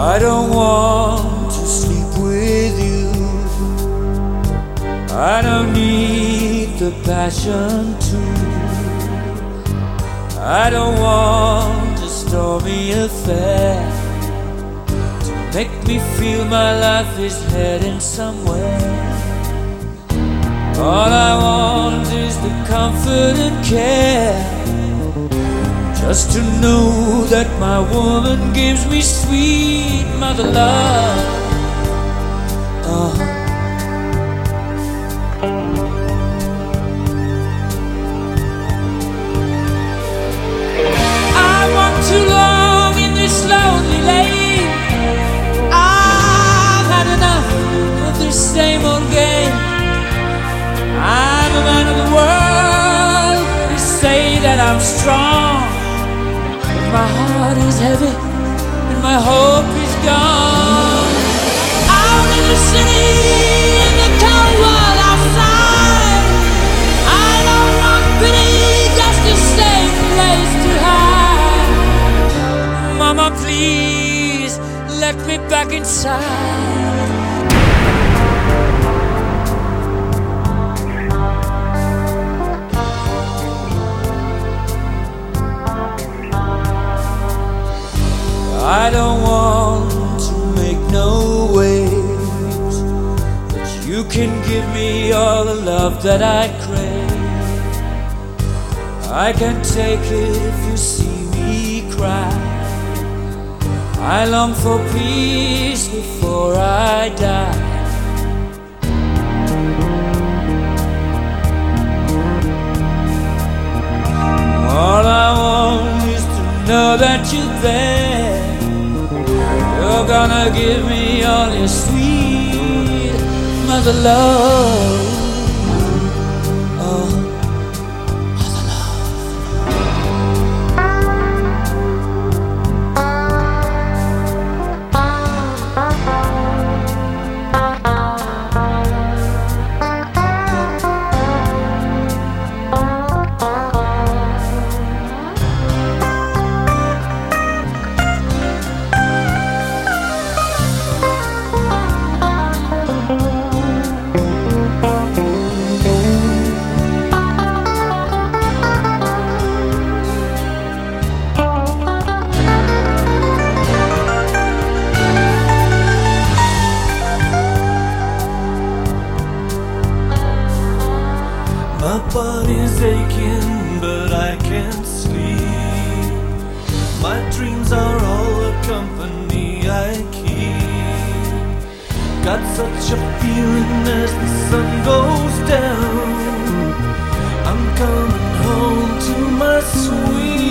I don't want to sleep with you. I don't need the passion to. I don't want a stormy affair to make me feel my life is heading somewhere. All I want is the comfort and care, just to know that my woman gives me sweet mother love. I walk too long in this lonely lane. I've had enough of this same old game. I'm a man of the world. They say that I'm strong, but my heart is heavy and my hope is gone. Out in the city, in the cold world outside, I don't want pity, just a safe place to hide. Mama, please let me back inside. I don't want to make no waves, but you can give me all the love that I crave. I can take it if you see me cry. I long for peace before I die. All I want is to know that you're there. You're gonna give me all your sweet mother love. Oh, mother love. My body's aching, but I can't sleep. My dreams are all the company I keep. Got such a feeling as the sun goes down, I'm coming home to my sweet